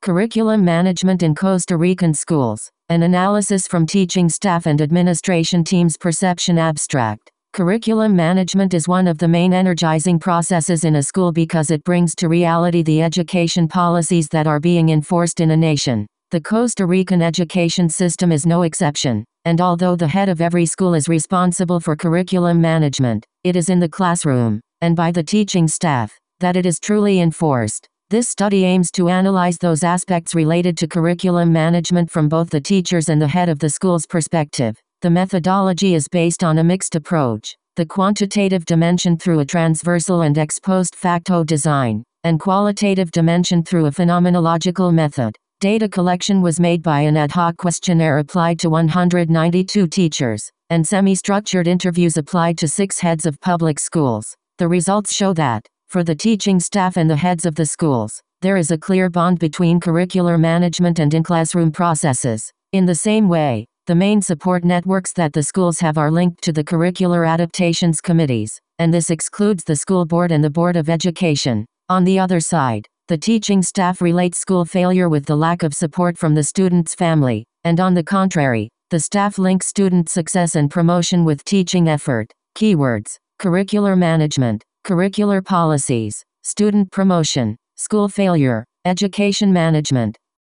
Curriculum Management in Costa Rican Schools. An analysis from teaching staff and administration teams. Perception. Abstract. Curriculum management is one of the main energizing processes in a school because it brings to reality the education policies that are being enforced in a nation. The Costa Rican education system is no exception, and although the head of every school is responsible for curriculum management, it is in the classroom, and by the teaching staff, that it is truly enforced. This study aims to analyze those aspects related to curriculum management from both the teachers and the head of the school's perspective. The methodology is based on a mixed approach: the quantitative dimension through a transversal and ex post facto design, and qualitative dimension through a phenomenological method. Data collection was made by an ad hoc questionnaire applied to 192 teachers, and semi-structured interviews applied to 6 heads of public schools. The results show that, for the teaching staff and the heads of the schools, there is a clear bond between curricular management and in-classroom processes. In the same way, the main support networks that the schools have are linked to the curricular adaptations committees, and this excludes the school board and the Board of Education. On the other side, the teaching staff relates school failure with the lack of support from the student's family, and on the contrary, the staff links student success and promotion with teaching effort. Keywords: curricular management, curricular policies, student promotion, school failure, education management.